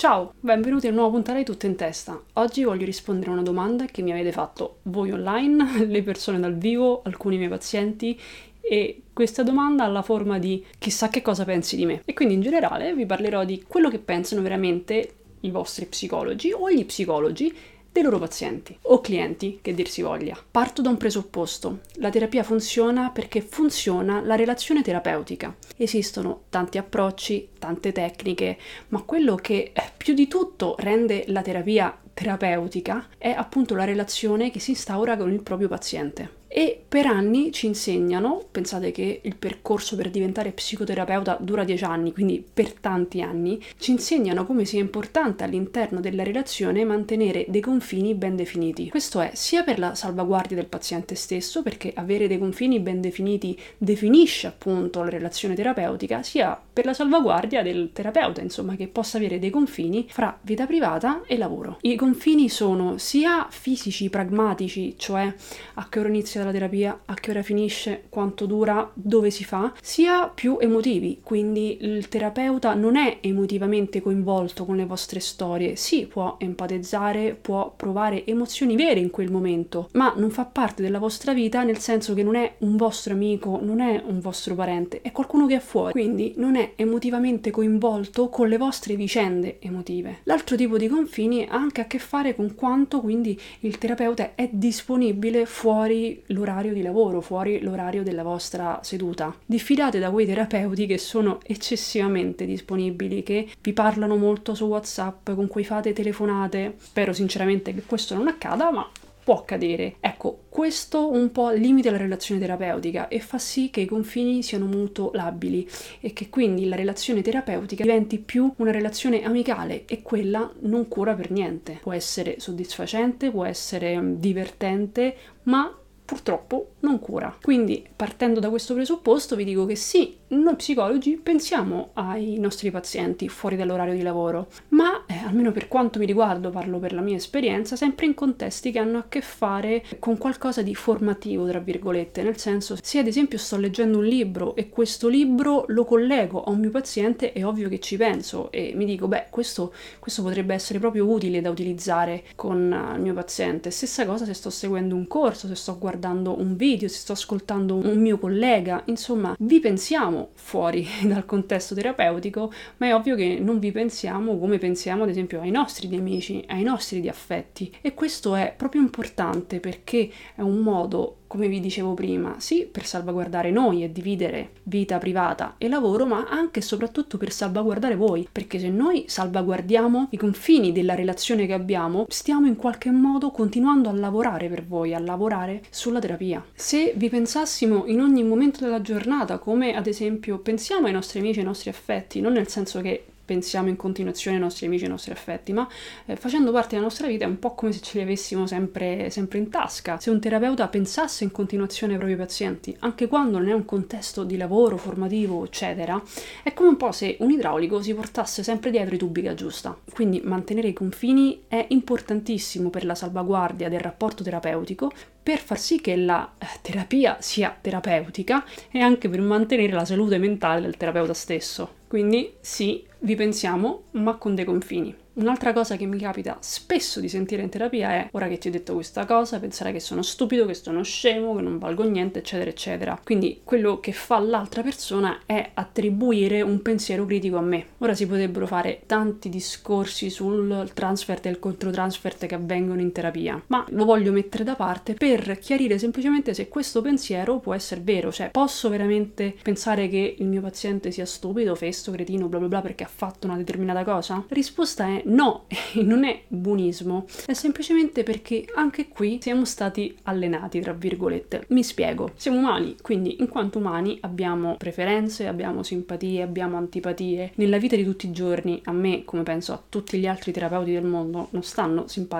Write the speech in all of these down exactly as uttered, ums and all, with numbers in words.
Ciao, benvenuti a una nuova puntata di Tutto in Testa. Oggi voglio rispondere a una domanda che mi avete fatto voi online, le persone dal vivo, alcuni miei pazienti, e questa domanda ha la forma di chissà che cosa pensi di me. E quindi in generale vi parlerò di quello che pensano veramente i vostri psicologi o gli psicologi dei loro pazienti o clienti, che dir si voglia. Parto da un presupposto: la terapia funziona perché funziona la relazione terapeutica. Esistono tanti approcci, tante tecniche, ma quello che più di tutto rende la terapia terapeutica è appunto la relazione che si instaura con il proprio paziente. E per anni ci insegnano, pensate che il percorso per diventare psicoterapeuta dura dieci anni, quindi per tanti anni, ci insegnano come sia importante all'interno della relazione mantenere dei confini ben definiti. Questo è sia per la salvaguardia del paziente stesso, perché avere dei confini ben definiti definisce appunto la relazione terapeutica, sia per la salvaguardia del terapeuta, insomma, che possa avere dei confini fra vita privata e lavoro. I confini sono sia fisici, pragmatici, cioè a che ora inizia la terapia, a che ora finisce, quanto dura, dove si fa, sia più emotivi, quindi il terapeuta non è emotivamente coinvolto con le vostre storie, sì, può empatizzare, può provare emozioni vere in quel momento, ma non fa parte della vostra vita, nel senso che non è un vostro amico, non è un vostro parente, è qualcuno che è fuori, quindi non è emotivamente coinvolto con le vostre vicende emotive. L'altro tipo di confini ha anche a che fare con quanto quindi il terapeuta è disponibile fuori l'orario di lavoro, fuori l'orario della vostra seduta. Diffidate da quei terapeuti che sono eccessivamente disponibili, che vi parlano molto su WhatsApp, con cui fate telefonate. Spero sinceramente che questo non accada, ma può accadere. Ecco, questo un po' limita la relazione terapeutica e fa sì che i confini siano molto labili e che quindi la relazione terapeutica diventi più una relazione amicale, e quella non cura per niente. Può essere soddisfacente, può essere divertente, ma purtroppo non cura. Quindi, partendo da questo presupposto, vi dico che sì, noi psicologi pensiamo ai nostri pazienti fuori dall'orario di lavoro, ma eh, almeno per quanto mi riguarda, parlo per la mia esperienza, sempre in contesti che hanno a che fare con qualcosa di formativo, tra virgolette, nel senso, se ad esempio sto leggendo un libro e questo libro lo collego a un mio paziente, è ovvio che ci penso e mi dico, beh, questo, questo potrebbe essere proprio utile da utilizzare con uh, il mio paziente. Stessa cosa se sto seguendo un corso, se sto guardando un video, se sto ascoltando un mio collega, insomma, vi pensiamo fuori dal contesto terapeutico, ma è ovvio che non vi pensiamo come pensiamo ad esempio ai nostri di amici, ai nostri di affetti, e questo è proprio importante perché è un modo, come vi dicevo prima, sì, per salvaguardare noi e dividere vita privata e lavoro, ma anche e soprattutto per salvaguardare voi, perché se noi salvaguardiamo i confini della relazione che abbiamo, stiamo in qualche modo continuando a lavorare per voi, a lavorare sulla terapia. Se vi pensassimo in ogni momento della giornata come ad esempio pensiamo ai nostri amici e ai nostri affetti, non nel senso che pensiamo in continuazione ai nostri amici e ai nostri affetti, ma eh, facendo parte della nostra vita è un po' come se ce li avessimo sempre, sempre in tasca. Se un terapeuta pensasse in continuazione ai propri pazienti, anche quando non è un contesto di lavoro, formativo, eccetera, è come un po' se un idraulico si portasse sempre dietro i tubi che aggiusta. Quindi mantenere i confini è importantissimo per la salvaguardia del rapporto terapeutico, per far sì che la terapia sia terapeutica e anche per mantenere la salute mentale del terapeuta stesso. Quindi sì, vi pensiamo, ma con dei confini. Un'altra cosa che mi capita spesso di sentire in terapia è: ora che ti ho detto questa cosa, penserai che sono stupido, che sono scemo, che non valgo niente, eccetera, eccetera. Quindi quello che fa l'altra persona è attribuire un pensiero critico a me. Ora si potrebbero fare tanti discorsi sul transfert e il controtransfert che avvengono in terapia, ma lo voglio mettere da parte per chiarire semplicemente se questo pensiero può essere vero, cioè posso veramente pensare che il mio paziente sia stupido, festo, cretino, bla bla bla perché ha fatto una determinata cosa? La risposta è no, e non è buonismo, è semplicemente perché anche qui siamo stati allenati, tra virgolette. Mi spiego, siamo umani, quindi in quanto umani abbiamo preferenze, abbiamo simpatie, abbiamo antipatie. Nella vita di tutti i giorni, a me, come penso a tutti gli altri terapeuti del mondo, non stanno simpatici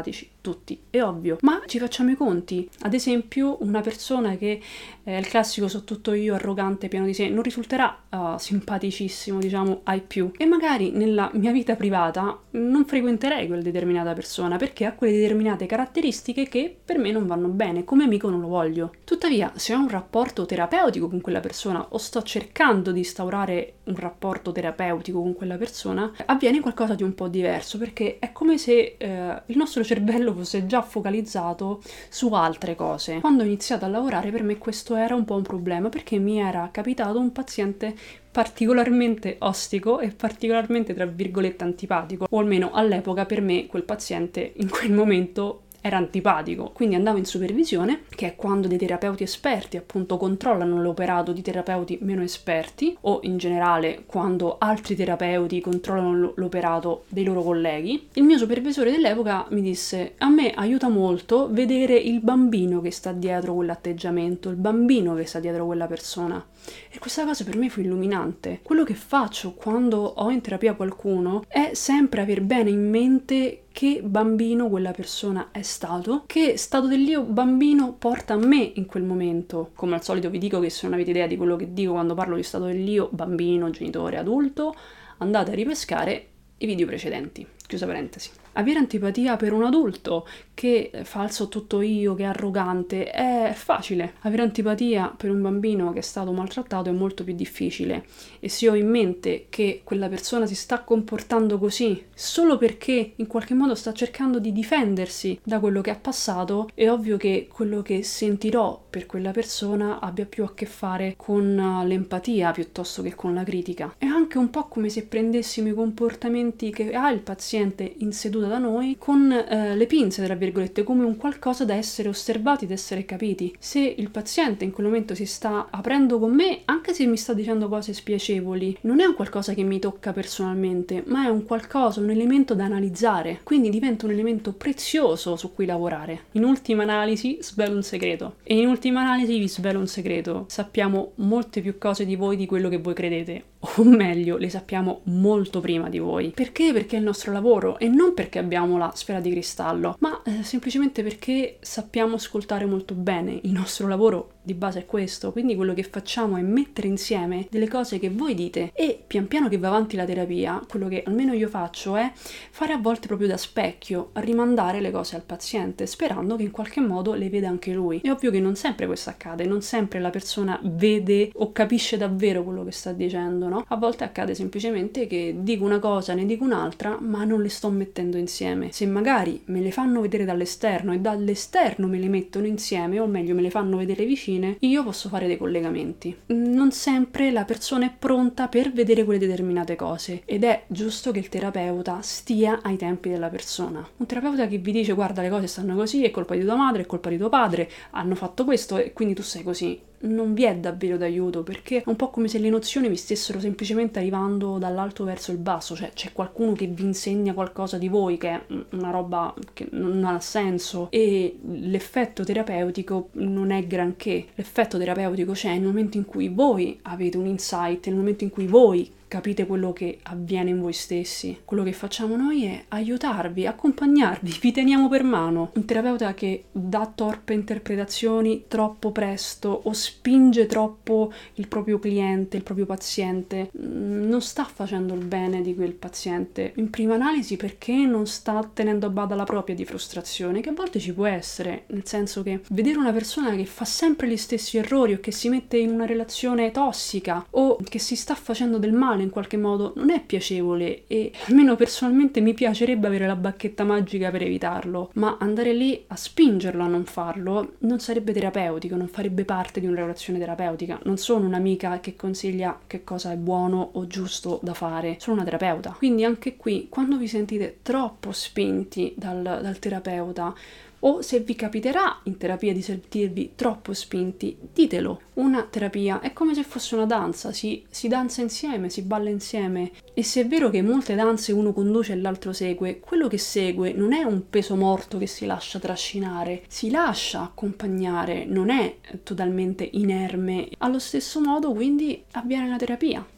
tutti, è ovvio, ma ci facciamo i conti. Ad esempio, una persona che è il classico so tutto io, arrogante, pieno di sé, non risulterà uh, simpaticissimo, diciamo, ai più. E magari nella mia vita privata non frequenterei quella determinata persona perché ha quelle determinate caratteristiche che per me non vanno bene, come amico non lo voglio. Tuttavia, se ho un rapporto terapeutico con quella persona o sto cercando di instaurare un rapporto terapeutico con quella persona, avviene qualcosa di un po' diverso, perché è come se eh, il nostro cervello fosse già focalizzato su altre cose. Quando ho iniziato a lavorare, per me questo era un po' un problema, perché mi era capitato un paziente particolarmente ostico e particolarmente, tra virgolette, antipatico, o almeno all'epoca per me quel paziente in quel momento era antipatico. Quindi andavo in supervisione, che è quando dei terapeuti esperti appunto controllano l'operato di terapeuti meno esperti, o in generale quando altri terapeuti controllano l'operato dei loro colleghi. Il mio supervisore dell'epoca mi disse: a me aiuta molto vedere il bambino che sta dietro quell'atteggiamento, il bambino che sta dietro quella persona. E questa cosa per me fu illuminante. Quello che faccio quando ho in terapia qualcuno è sempre aver bene in mente che bambino quella persona è stato, che stato dell'io bambino porta a me in quel momento. Come al solito vi dico che se non avete idea di quello che dico quando parlo di stato dell'io, bambino, genitore, adulto, andate a ripescare i video precedenti. Chiusa parentesi. Avere antipatia per un adulto che fa il so tutto io, che è arrogante, è facile. Avere antipatia per un bambino che è stato maltrattato è molto più difficile. E se ho in mente che quella persona si sta comportando così solo perché in qualche modo sta cercando di difendersi da quello che ha passato, è ovvio che quello che sentirò per quella persona abbia più a che fare con l'empatia piuttosto che con la critica. È anche un po' come se prendessimo i comportamenti che ha il paziente in seduta da noi con eh, le pinze, tra virgolette, come un qualcosa da essere osservati, da essere capiti. Se il paziente in quel momento si sta aprendo con me, anche se mi sta dicendo cose spiacevoli, non è un qualcosa che mi tocca personalmente, ma è un qualcosa, un elemento da analizzare, quindi diventa un elemento prezioso su cui lavorare. In ultima analisi svelo un segreto, e in ultima analisi vi svelo un segreto: sappiamo molte più cose di voi di quello che voi credete, o meglio, le sappiamo molto prima di voi. Perché? Perché è il nostro lavoro, e non perché abbiamo la sfera di cristallo, ma eh, semplicemente perché sappiamo ascoltare molto bene. Il nostro lavoro di base è questo, quindi quello che facciamo è mettere insieme delle cose che voi dite, e pian piano che va avanti la terapia, quello che almeno io faccio è fare a volte proprio da specchio, rimandare le cose al paziente, sperando che in qualche modo le veda anche lui. È ovvio che non sempre questo accade, non sempre la persona vede o capisce davvero quello che sta dicendo, no? A volte accade semplicemente che dico una cosa, ne dico un'altra, ma non le sto mettendo insieme. Se magari me le fanno vedere dall'esterno e dall'esterno me le mettono insieme, o meglio me le fanno vedere vicine, io posso fare dei collegamenti. Non sempre la persona è pronta per vedere quelle determinate cose, ed è giusto che il terapeuta stia ai tempi della persona. Un terapeuta che vi dice: guarda, le cose stanno così, è colpa di tua madre, è colpa di tuo padre, hanno fatto questo e quindi tu sei così, non vi è davvero d'aiuto, perché è un po' come se le nozioni vi stessero semplicemente arrivando dall'alto verso il basso, cioè c'è qualcuno che vi insegna qualcosa di voi che è una roba che non ha senso, e l'effetto terapeutico non è granché. L'effetto terapeutico c'è nel momento in cui voi avete un insight, nel momento in cui voi capite quello che avviene in voi stessi. Quello che facciamo noi è aiutarvi, accompagnarvi, vi teniamo per mano. Un terapeuta che dà torpe interpretazioni troppo presto o spinge troppo il proprio cliente, il proprio paziente, non sta facendo il bene di quel paziente. In prima analisi perché non sta tenendo a bada la propria di frustrazione, che a volte ci può essere, nel senso che vedere una persona che fa sempre gli stessi errori, o che si mette in una relazione tossica, o che si sta facendo del male in qualche modo, non è piacevole, e almeno personalmente mi piacerebbe avere la bacchetta magica per evitarlo, ma andare lì a spingerlo a non farlo non sarebbe terapeutico, non farebbe parte di una relazione terapeutica. Non sono un'amica che consiglia che cosa è buono o giusto da fare, sono una terapeuta. Quindi anche qui, quando vi sentite troppo spinti dal, dal terapeuta, o se vi capiterà in terapia di sentirvi troppo spinti, ditelo. Una terapia è come se fosse una danza, si, si danza insieme, si balla insieme, e se è vero che in molte danze uno conduce e l'altro segue, quello che segue non è un peso morto che si lascia trascinare, si lascia accompagnare, non è totalmente inerme. Allo stesso modo quindi avviene la terapia.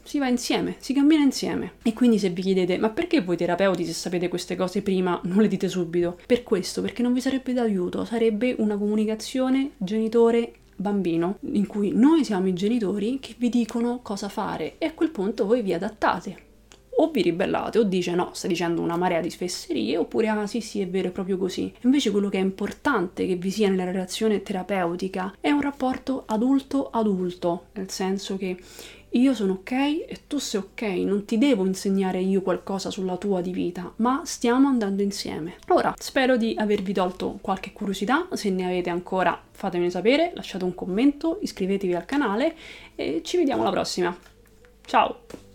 si va insieme, si cammina insieme. E quindi se vi chiedete ma perché voi terapeuti, se sapete queste cose prima, non le dite subito? Per questo, perché non vi sarebbe d'aiuto, sarebbe una comunicazione genitore-bambino, in cui noi siamo i genitori che vi dicono cosa fare e a quel punto voi vi adattate. O vi ribellate o dice no, stai dicendo una marea di fesserie, oppure ah sì sì è vero, è proprio così. Invece quello che è importante che vi sia nella relazione terapeutica è un rapporto adulto-adulto, nel senso che io sono ok e tu sei ok, non ti devo insegnare io qualcosa sulla tua di vita, ma stiamo andando insieme. Ora, spero di avervi tolto qualche curiosità, se ne avete ancora fatemelo sapere, lasciate un commento, iscrivetevi al canale e ci vediamo alla prossima. Ciao!